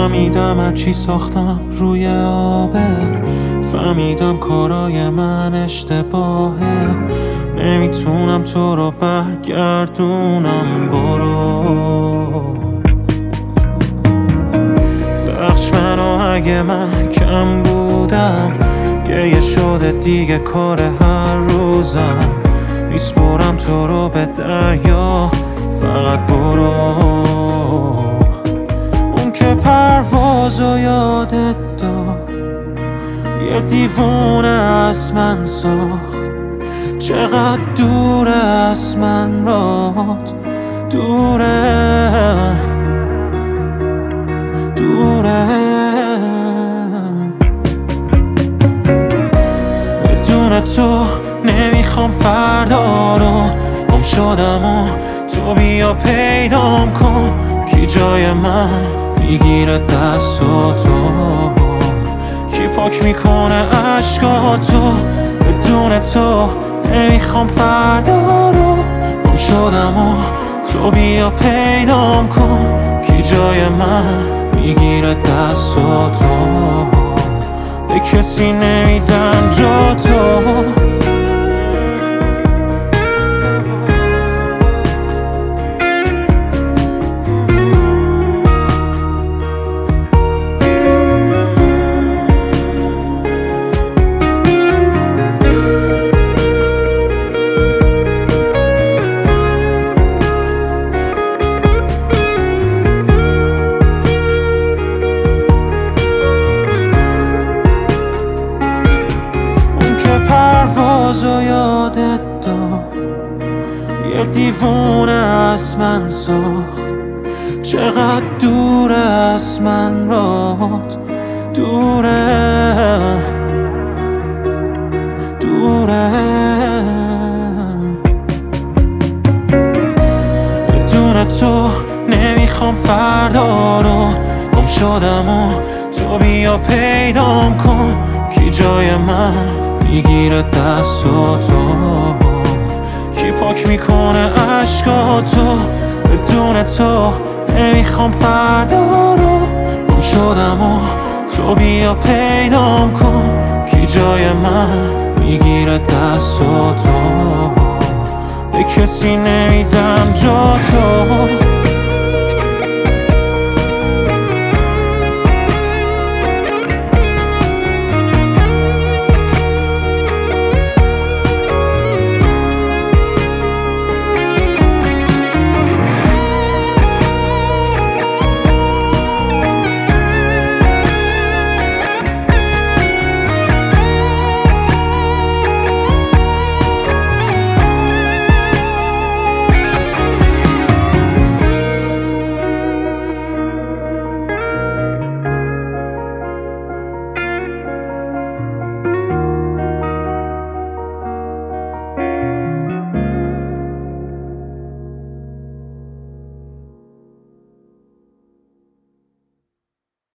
فهمیدم هرچی ساختم روی آبه، فهمیدم کارای من اشتباهه. نمیتونم تو رو برگردونم، برو بخش منو اگه من کم بودم. گریه شده دیگه کار هر روزم نیست، برم تو رو به دریا، فقط برو. اون که پروازو یادت داد یه دیوونه از من ساخت، چقدر دوره از من رات، دوره دوره. بدون تو نمیخوام فردا رو، گم شدم و تو بیا پیدام کن. کی جای من میگیره دست و تو، کی پاک میکنه عشقاتو. بدون تو نمیخوام فردا رو، گم شدم و تو بیا پیدام کن. کی جای من میگیره دست و تو، به کسی نمیدم جا تو. پروازو یادت داد یه دیوونه از من ساخت، چقدر دوره از من رات، دوره دوره. بدون تو نمیخوام فردا رو، گم شدم و تو بیا پیدام کن. کی جای من میگیره دست و تو، کی پاک میکنه عشقاتو. بدون تو نمیخوام فردا رو، گم شدم و تو بیا پیدام کن. کی جای من میگیره دست و تو، به کسی نمیدم جا